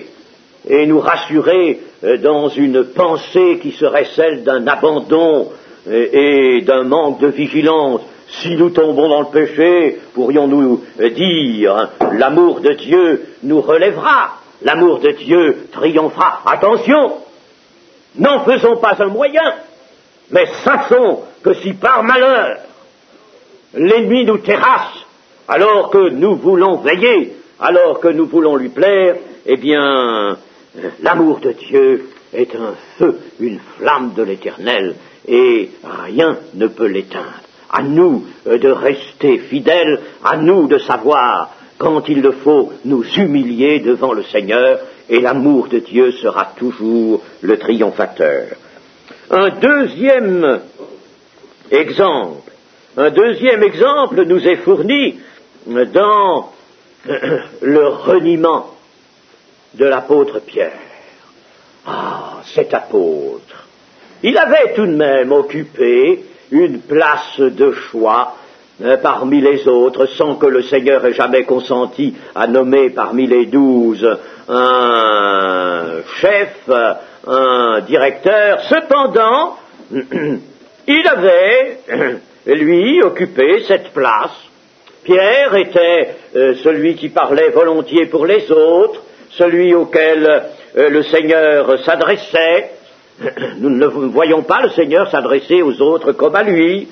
dans une pensée qui serait celle d'un abandon et d'un manque de vigilance. Si nous tombons dans le péché, pourrions-nous dire, l'amour de Dieu nous relèvera, l'amour de Dieu triomphera. Attention, n'en faisons pas un moyen, mais sachons que si par malheur l'ennemi nous terrasse, alors que nous voulons veiller, alors que nous voulons lui plaire, eh bien, l'amour de Dieu est un feu, une flamme de l'Éternel, et rien ne peut l'éteindre. À nous de rester fidèles, à nous de savoir quand il le faut nous humilier devant le Seigneur, et l'amour de Dieu sera toujours le triomphateur. Un deuxième exemple nous est fourni dans le reniement de l'apôtre Pierre. Ah, cet apôtre, il avait tout de même occupé une place de choix parmi les autres, sans que le Seigneur ait jamais consenti à nommer parmi les 12 un chef, un directeur. Cependant, il avait, lui, occupé cette place. Pierre était celui qui parlait volontiers pour les autres, celui auquel le Seigneur s'adressait. Nous ne voyons pas le Seigneur s'adresser aux autres comme à lui.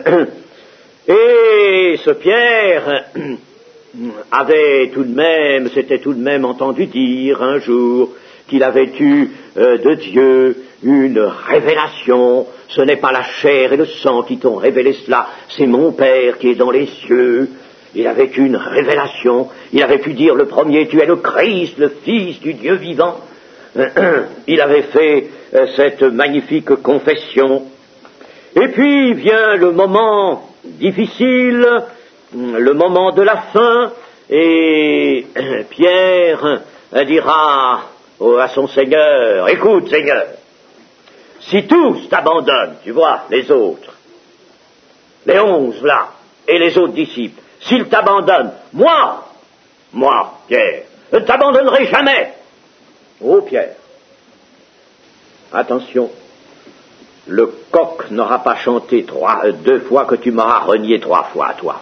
Et ce Pierre s'était tout de même entendu dire un jour qu'il avait eu de Dieu une révélation. Ce n'est pas la chair et le sang qui t'ont révélé cela, c'est mon Père qui est dans les cieux. Il avait eu une révélation, il avait pu dire le premier, tu es le Christ, le Fils du Dieu vivant. Il avait fait cette magnifique confession. Et puis vient le moment difficile, le moment de la fin, et Pierre dira à son Seigneur, écoute Seigneur, si tous t'abandonnent, tu vois, les autres, les 11 là, et les autres disciples, s'ils t'abandonnent, moi, Pierre, je ne t'abandonnerai jamais. Oh Pierre, attention, le coq n'aura pas chanté 2 fois que tu m'auras renié 3 fois, toi.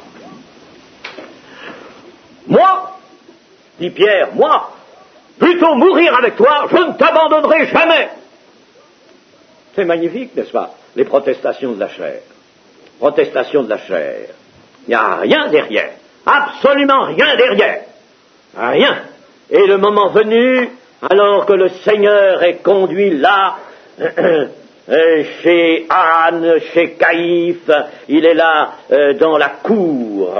Moi, dit Pierre, moi, plutôt mourir avec toi, je ne t'abandonnerai jamais. C'est magnifique, n'est-ce pas, les protestations de la chair. Protestations de la chair. Il n'y a rien derrière, absolument rien derrière. Rien. Et le moment venu, alors que le Seigneur est conduit là, chez Anne, chez Caïphe, il est là dans la cour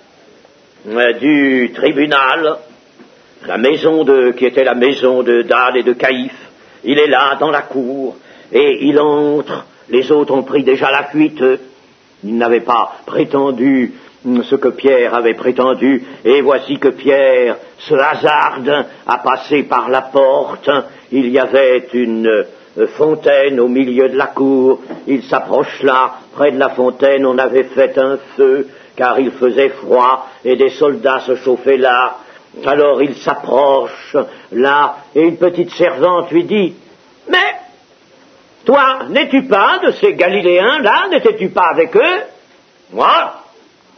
du tribunal, la maison qui était la maison d'Anne et de Caïphe. Il est là dans la cour et il entre. Les autres ont pris déjà la fuite. Ils n'avaient pas prétendu ce que Pierre avait prétendu, et voici que Pierre se hasarde à passer par la porte. Il y avait une fontaine au milieu de la cour. Il s'approche là, près de la fontaine. On avait fait un feu, car il faisait froid, et des soldats se chauffaient là. Alors il s'approche là, et une petite servante lui dit: « Mais, toi, n'es-tu pas de ces Galiléens là? N'étais-tu pas avec eux? » « Moi? Non. »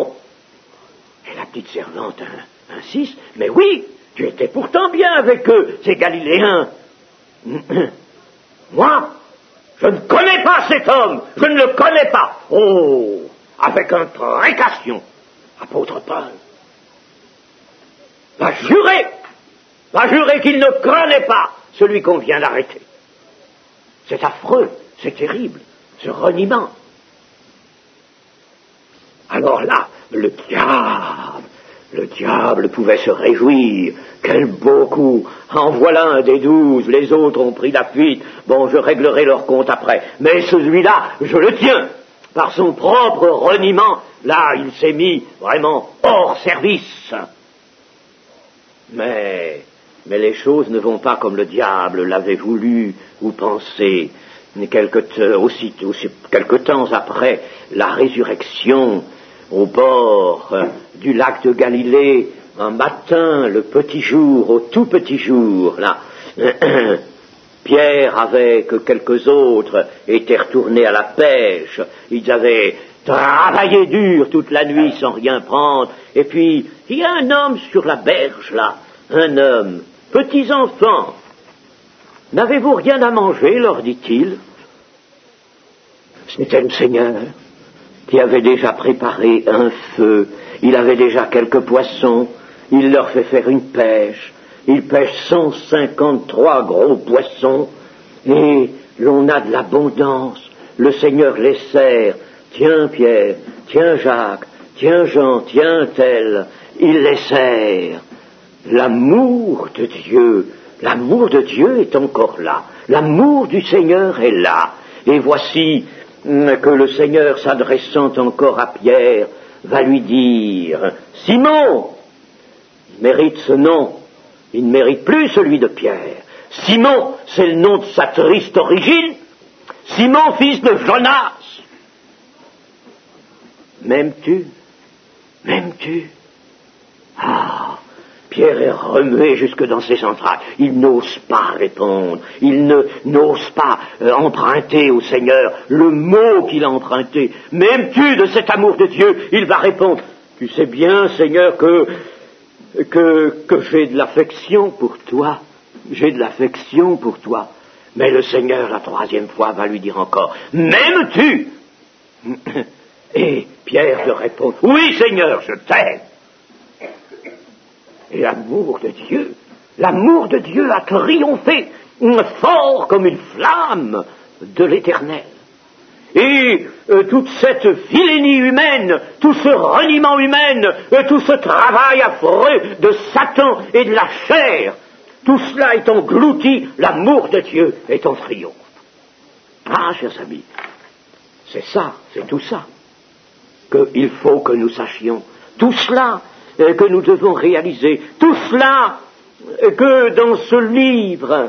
Et la petite servante insiste: « Mais oui, tu étais pourtant bien avec eux, ces Galiléens. » « Moi, je ne connais pas cet homme, je ne le connais pas. » Oh, avec imprécation, apôtre Paul va jurer qu'il ne connaît pas celui qu'on vient d'arrêter. C'est affreux, c'est terrible, ce reniement. Alors là, le diable pouvait se réjouir. Quel beau coup! En voilà un des 12, les autres ont pris la fuite. Bon, je réglerai leur compte après. Mais celui-là, je le tiens. Par son propre reniement, là, il s'est mis vraiment hors service. Mais les choses ne vont pas comme le diable l'avait voulu ou pensé. Quelque temps après la résurrection, au bord du lac de Galilée, un matin, le petit jour, au tout petit jour, là, Pierre, avec quelques autres, était retourné à la pêche. Ils avaient travaillé dur toute la nuit sans rien prendre. Et puis, il y a un homme sur la berge, là, un homme, petits enfants. « N'avez-vous rien à manger ?» leur dit-il. C'était le Seigneur qui avait déjà préparé un feu. Il avait déjà quelques poissons. Il leur fait faire une pêche. Il pêche 153 gros poissons. Et l'on a de l'abondance. Le Seigneur les sert. Tiens Pierre, tiens Jacques, tiens Jean, tiens tel. Il les sert. L'amour de Dieu est encore là. L'amour du Seigneur est là. Et voici que le Seigneur, s'adressant encore à Pierre, va lui dire: « Simon !» Il mérite ce nom, il ne mérite plus celui de Pierre. Simon, c'est le nom de sa triste origine. Simon, fils de Jonas. M'aimes-tu? Ah, Pierre est remué jusque dans ses entrailles. Il n'ose pas répondre. Il n'ose pas emprunter au Seigneur le mot qu'il a emprunté. M'aimes-tu de cet amour de Dieu? Il va répondre: tu sais bien, Seigneur, que j'ai de l'affection pour toi. J'ai de l'affection pour toi. Mais le Seigneur, la troisième fois, va lui dire encore: m'aimes-tu? Et Pierre te répond: oui, Seigneur, je t'aime. Et l'amour de Dieu a triomphé, fort comme une flamme de l'Éternel. Et toute cette vilainie humaine, tout ce reniement humain, tout ce travail affreux de Satan et de la chair, tout cela est englouti, l'amour de Dieu est en triomphe. Ah, chers amis, c'est tout ça qu'il faut que nous sachions. Tout cela que nous devons réaliser. Tout cela que dans ce livre,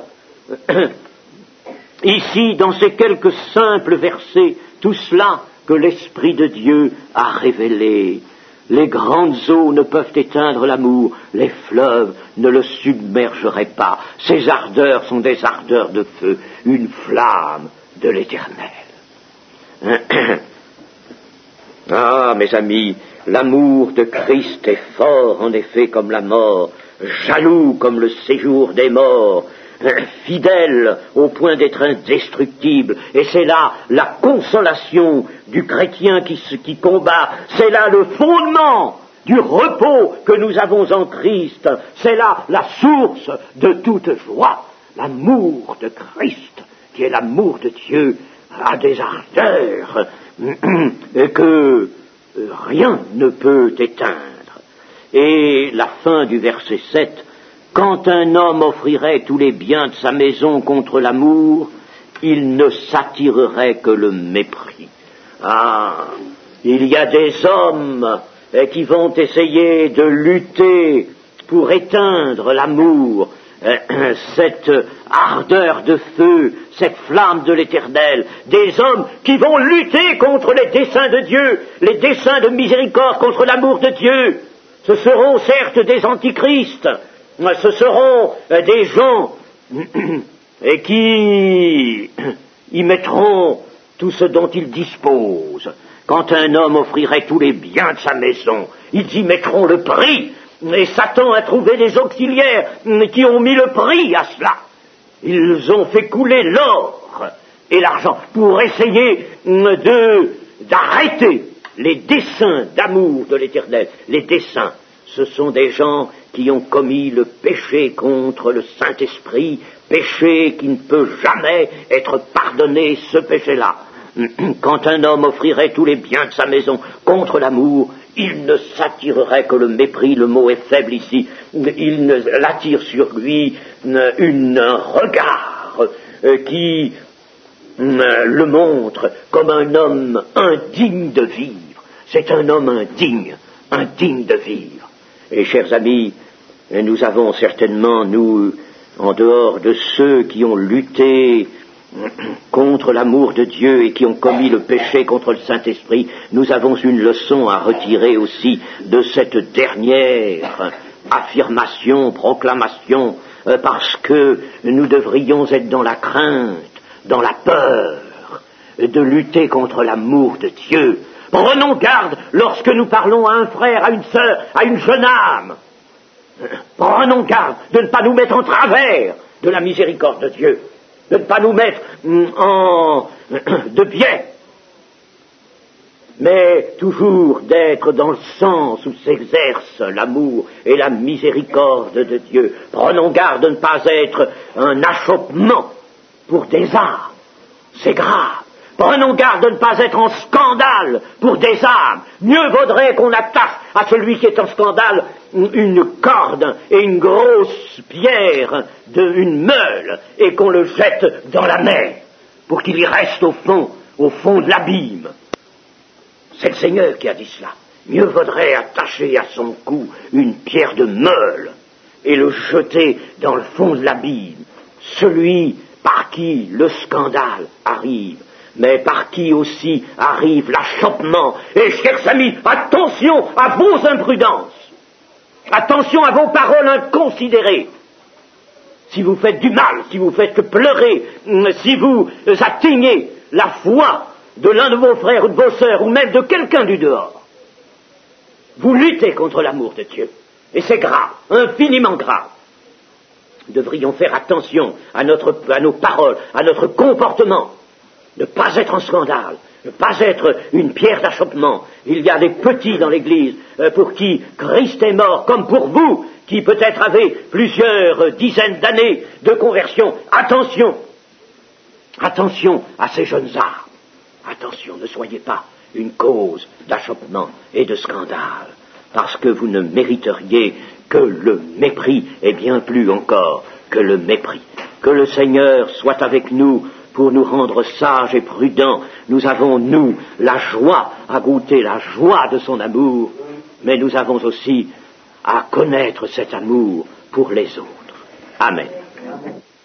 ici, dans ces quelques simples versets, tout cela que l'Esprit de Dieu a révélé. Les grandes eaux ne peuvent éteindre l'amour, les fleuves ne le submergeraient pas. Ces ardeurs sont des ardeurs de feu, une flamme de l'Éternel. Ah, mes amis, l'amour de Christ est fort, en effet, comme la mort, jaloux comme le séjour des morts, fidèle au point d'être indestructible. Et c'est là la consolation du chrétien qui combat. C'est là le fondement du repos que nous avons en Christ. C'est là la source de toute joie. L'amour de Christ qui est l'amour de Dieu, a des ardeurs que rien ne peut éteindre. Et la fin du verset 7, quand un homme offrirait tous les biens de sa maison contre l'amour, il ne s'attirerait que le mépris. Ah, il y a des hommes qui vont essayer de lutter pour éteindre l'amour, cette ardeur de feu, cette flamme de l'Éternel, des hommes qui vont lutter contre les desseins de Dieu, les desseins de miséricorde, contre l'amour de Dieu. Ce seront certes des antichrists, ce seront des gens qui y mettront tout ce dont ils disposent. Quand un homme offrirait tous les biens de sa maison, ils y mettront le prix. Et Satan a trouvé des auxiliaires qui ont mis le prix à cela. Ils ont fait couler l'or et l'argent pour essayer d'arrêter les desseins d'amour de l'Éternel. Les desseins, ce sont des gens qui ont commis le péché contre le Saint-Esprit, péché qui ne peut jamais être pardonné, ce péché-là. Quand un homme offrirait tous les biens de sa maison contre l'amour, il ne s'attirerait que le mépris, le mot est faible ici, il l'attire sur lui un regard qui le montre comme un homme indigne de vivre. C'est un homme indigne de vivre. Et chers amis, nous avons certainement, nous, en dehors de ceux qui ont lutté contre l'amour de Dieu et qui ont commis le péché contre le Saint-Esprit, nous avons une leçon à retirer aussi de cette dernière affirmation, proclamation, parce que nous devrions être dans la crainte, dans la peur, de lutter contre l'amour de Dieu. Prenons garde lorsque nous parlons à un frère, à une sœur, à une jeune âme. Prenons garde de ne pas nous mettre en travers de la miséricorde de Dieu, de ne pas nous mettre de biais, mais toujours d'être dans le sens où s'exerce l'amour et la miséricorde de Dieu. Prenons garde de ne pas être un achoppement pour des âmes, c'est grave. Prenons garde de ne pas être en scandale pour des âmes. Mieux vaudrait qu'on attache à celui qui est en scandale une corde et une grosse pierre, une meule, et qu'on le jette dans la mer, pour qu'il y reste au fond de l'abîme. C'est le Seigneur qui a dit cela. Mieux vaudrait attacher à son cou une pierre de meule et le jeter dans le fond de l'abîme. Celui par qui le scandale arrive, mais par qui aussi arrive l'achoppement. Et chers amis, attention à vos imprudences, attention à vos paroles inconsidérées. Si vous faites du mal, si vous faites que pleurer, si vous atteignez la foi de l'un de vos frères ou de vos sœurs, ou même de quelqu'un du dehors, vous luttez contre l'amour de Dieu. Et c'est grave, infiniment grave. Nous devrions faire attention à nos paroles, à notre comportement. Ne pas être en scandale, ne pas être une pierre d'achoppement. Il y a des petits dans l'Église pour qui Christ est mort, comme pour vous, qui peut-être avez plusieurs dizaines d'années de conversion. Attention à ces jeunes âmes. Attention, ne soyez pas une cause d'achoppement et de scandale, parce que vous ne mériteriez que le mépris, et bien plus encore que le mépris. Que le Seigneur soit avec nous pour nous rendre sages et prudents. Nous avons, nous, la joie à goûter la joie de son amour, mais nous avons aussi à connaître cet amour pour les autres. Amen.